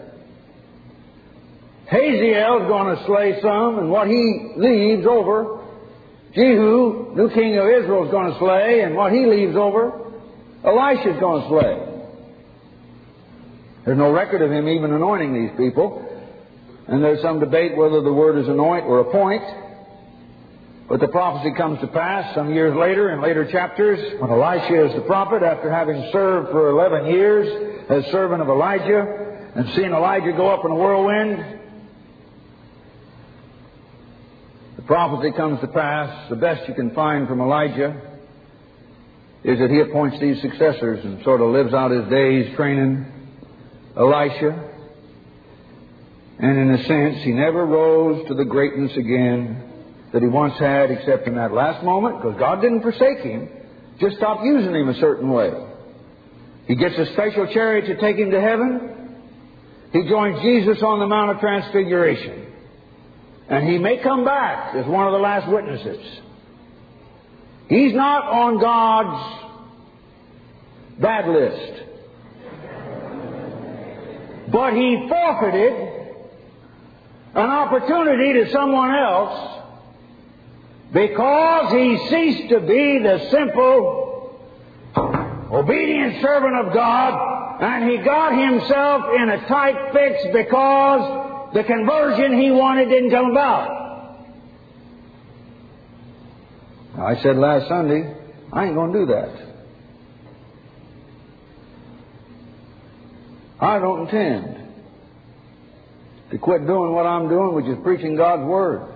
Hazael is going to slay some, and what he leaves over, Jehu, new king of Israel, is going to slay, and what he leaves over, Elisha is going to slay. There's no record of him even anointing these people, and there's some debate whether the word is anoint or appoint. But the prophecy comes to pass some years later, in later chapters, when Elisha is the prophet, after having served for eleven years as servant of Elijah, and seeing Elijah go up in a whirlwind. The prophecy comes to pass, the best you can find from Elijah is that he appoints these successors and sort of lives out his days training Elisha. And in a sense, he never rose to the greatness again that he once had, except in that last moment, because God didn't forsake him, just stopped using him a certain way. He gets a special chariot to take him to heaven. He joins Jesus on the Mount of Transfiguration. And he may come back as one of the last witnesses. He's not on God's bad list. But he forfeited an opportunity to someone else because he ceased to be the simple, obedient servant of God, and he got himself in a tight fix because the conversion he wanted didn't come about. Now, I said last Sunday, I ain't going to do that. I don't intend to quit doing what I'm doing, which is preaching God's Word.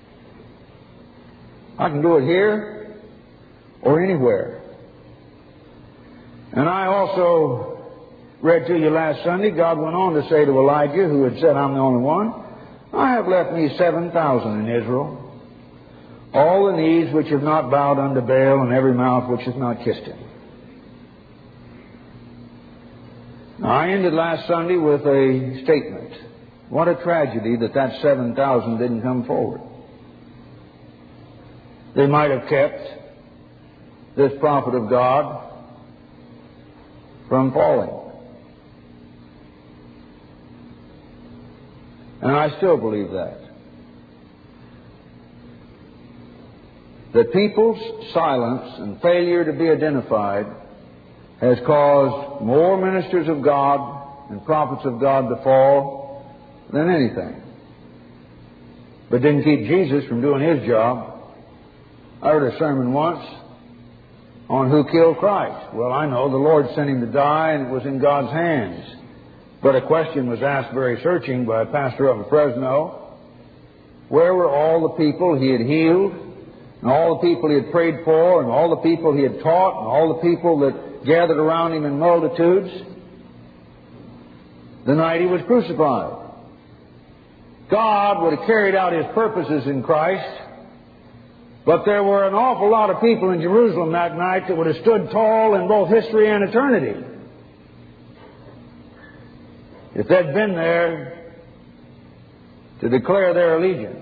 I can do it here or anywhere. And I also read to you last Sunday, God went on to say to Elijah, who had said, I'm the only one, I have left me seven thousand in Israel, all the knees which have not bowed unto Baal, and every mouth which has not kissed him. Now, I ended last Sunday with a statement. What a tragedy that that seven thousand didn't come forward. They might have kept this prophet of God from falling. And I still believe that. That people's silence and failure to be identified has caused more ministers of God and prophets of God to fall than anything. But didn't keep Jesus from doing his job. I heard a sermon once on who killed Christ. Well, I know the Lord sent him to die and it was in God's hands. But a question was asked very searching by a pastor up in Fresno. Where were all the people he had healed, and all the people he had prayed for, and all the people he had taught, and all the people that gathered around him in multitudes the night he was crucified? God would have carried out His purposes in Christ. But there were an awful lot of people in Jerusalem that night that would have stood tall in both history and eternity if they'd been there to declare their allegiance.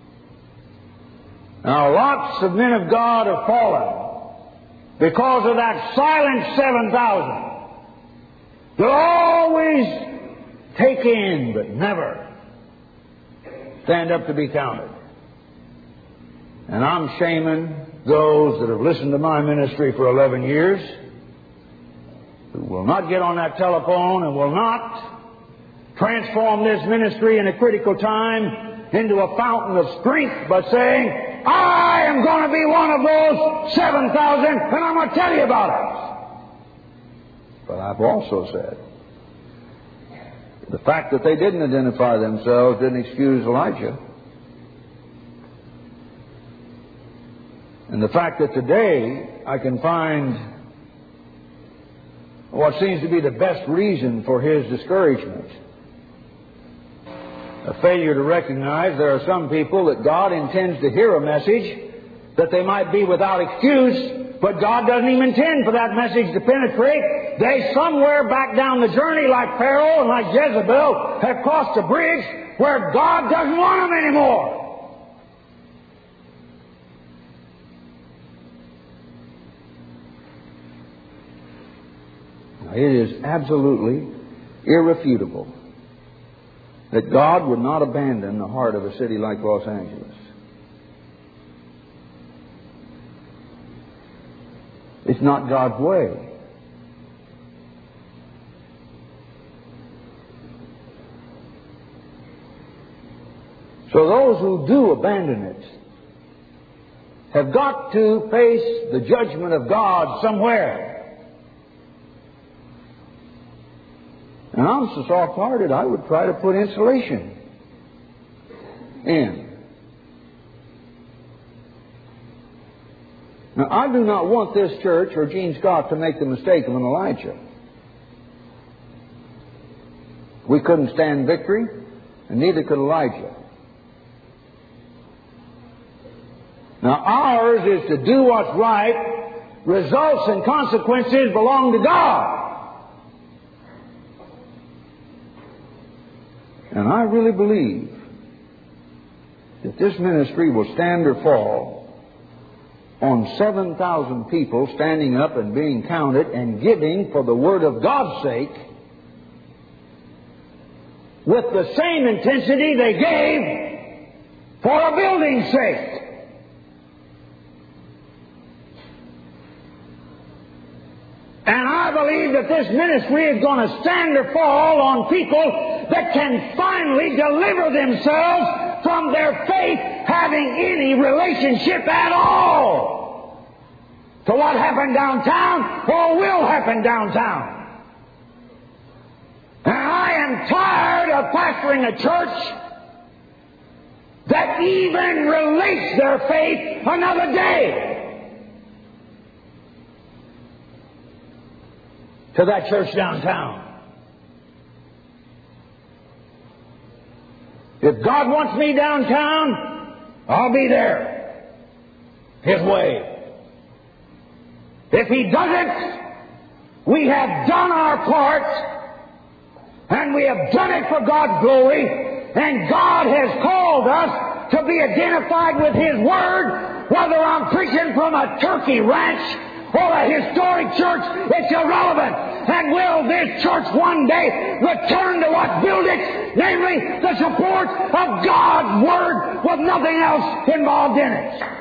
Now, lots of men of God have fallen because of that silent seven thousand. They'll always take in, but never stand up to be counted. And I'm shaming those that have listened to my ministry for eleven years, who will not get on that telephone and will not transform this ministry in a critical time into a fountain of strength by saying, I am going to be one of those seven thousand, and I'm going to tell you about it. But I've also said, the fact that they didn't identify themselves didn't excuse Elijah. And the fact that today I can find what seems to be the best reason for his discouragement. A failure to recognize there are some people that God intends to hear a message that they might be without excuse, but God doesn't even intend for that message to penetrate. They somewhere back down the journey, like Pharaoh and like Jezebel, have crossed a bridge where God doesn't want them anymore. Now, it is absolutely irrefutable that God would not abandon the heart of a city like Los Angeles. It's not God's way. So those who do abandon it have got to face the judgment of God somewhere. And I'm so soft-hearted, I would try to put insulation in. Now, I do not want this church or Gene Scott to make the mistake of an Elijah. We couldn't stand victory, and neither could Elijah. Now, ours is to do what's right. Results and consequences belong to God. And I really believe that this ministry will stand or fall on seven thousand people standing up and being counted and giving for the Word of God's sake with the same intensity they gave for a building's sake. And I believe that this ministry is going to stand or fall on people that can finally deliver themselves from their faith having any relationship at all to what happened downtown or will happen downtown. And I am tired of pastoring a church that even relates their faith another day to that church downtown. If God wants me downtown, I'll be there His way. If He doesn't, we have done our part, and we have done it for God's glory, and God has called us to be identified with His Word, whether I'm preaching from a turkey ranch or a historic church, it's irrelevant. And will this church one day return to what built it, namely the support of God's Word with nothing else involved in it?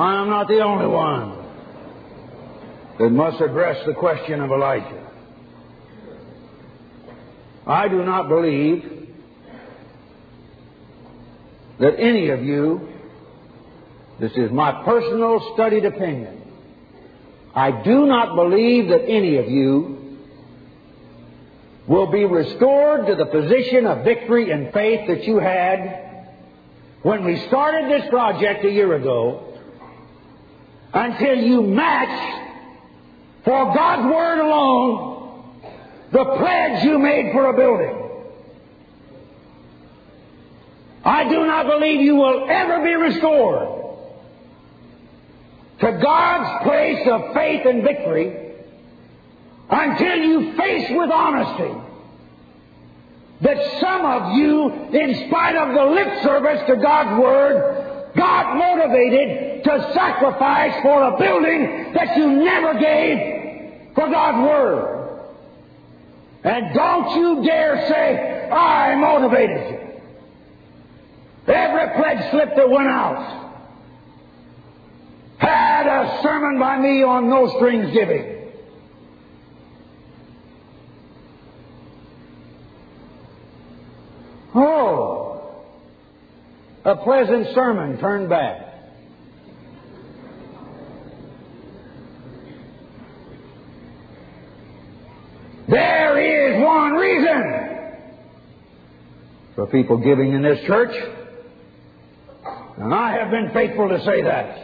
I am not the only one that must address the question of Elijah. I do not believe that any of you, this is my personal studied opinion, I do not believe that any of you will be restored to the position of victory and faith that you had when we started this project a year ago until you match, for God's Word alone, the pledge you made for a building. I do not believe you will ever be restored to God's place of faith and victory until you face with honesty that some of you, in spite of the lip service to God's Word, got motivated to sacrifice for a building that you never gave for God's Word. And don't you dare say, I motivated you. Every pledge slip that went out had a sermon by me on no strings giving. Oh, a pleasant sermon turned back. There is one reason for people giving in this church, and I have been faithful to say that.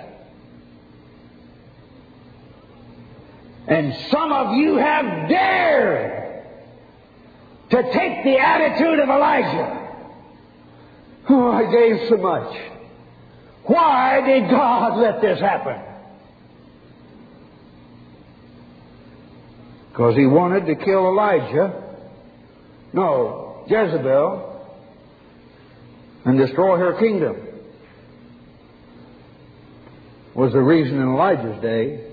And some of you have dared to take the attitude of Elijah. Oh, I gave so much. Why did God let this happen? Because He wanted to kill Elijah, no, Jezebel, and destroy her kingdom. Was the reason in Elijah's day.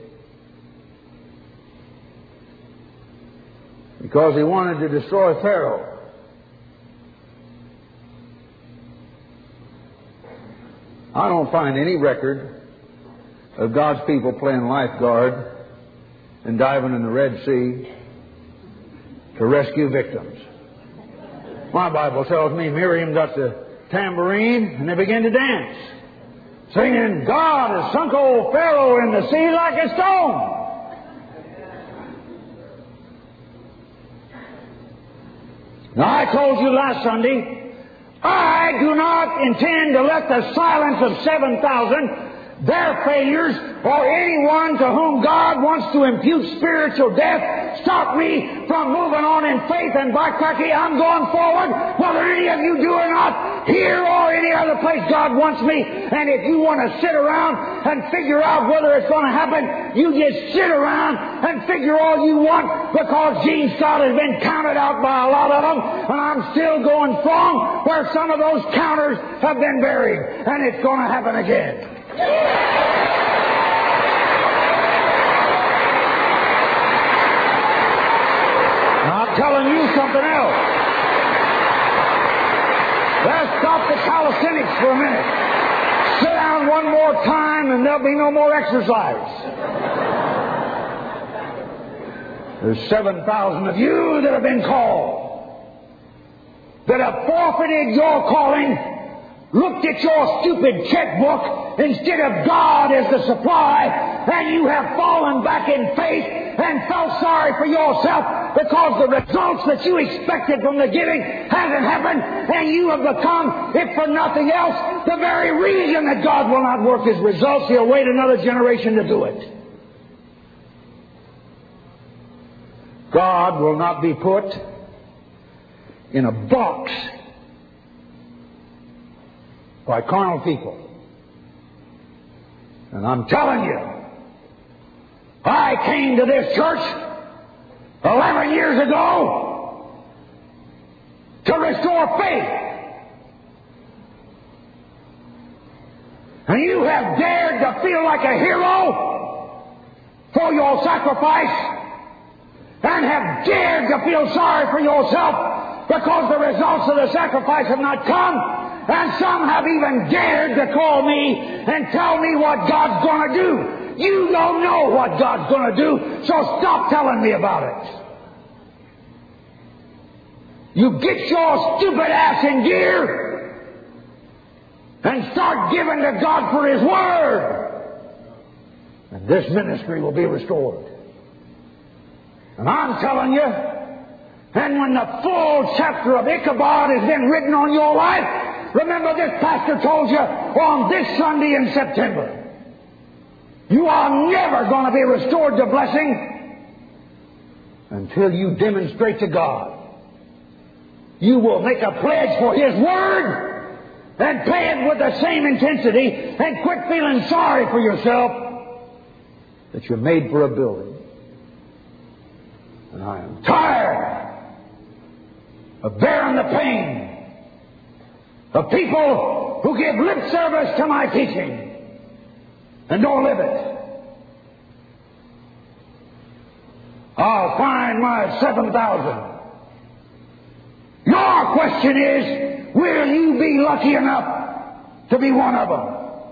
Because he wanted to destroy Pharaoh. I don't find any record of God's people playing lifeguard and diving in the Red Sea to rescue victims. My Bible tells me Miriam got the tambourine and they began to dance, singing, God has sunk old Pharaoh in the sea like a stone. Now, I told you last Sunday, I do not intend to let the silence of seven thousand, their failures, or anyone to whom God wants to impute spiritual death stop me from moving on in faith. And by cracky, I'm going forward, whether any of you do or not, here or any other place God wants me. And if you want to sit around and figure out whether it's going to happen, you just sit around and figure all you want, because Gene Stott has been counted out by a lot of them, and I'm still going strong where some of those counters have been buried. And it's going to happen again. Now, I'm telling you something else. Let's stop the calisthenics for a minute. Sit down one more time and there'll be no more exercise. There's seven thousand of you that have been called, that have forfeited your calling, looked at your stupid checkbook instead of God as the supply, and you have fallen back in faith and felt sorry for yourself because the results that you expected from the giving hasn't happened, and you have become, if for nothing else, the very reason that God will not work His results. He'll wait another generation to do it. God will not be put in a box by carnal people. And I'm telling you, I came to this church eleven years ago to restore faith. And you have dared to feel like a hero for your sacrifice, and have dared to feel sorry for yourself because the results of the sacrifice have not come. And some have even dared to call me and tell me what God's going to do. You don't know what God's going to do, so stop telling me about it. You get your stupid ass in gear and start giving to God for His Word. And this ministry will be restored. And I'm telling you, and when the full chapter of Ichabod has been written on your life, remember this pastor told you on this Sunday in September, you are never going to be restored to blessing until you demonstrate to God. You will make a pledge for His Word and pay it with the same intensity and quit feeling sorry for yourself that you're made for a building. And I am tired of bearing the pain of people who give lip service to my teaching and don't live it. I'll find my seven thousand. Your question is, will you be lucky enough to be one of them?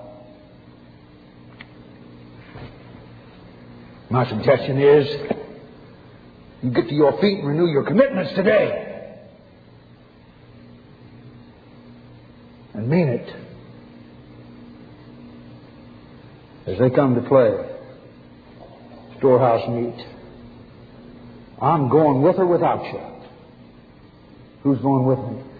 My suggestion is, you get to your feet and renew your commitments today. And mean it. As they come to play storehouse meet. I'm going with or without you. Who's going with me?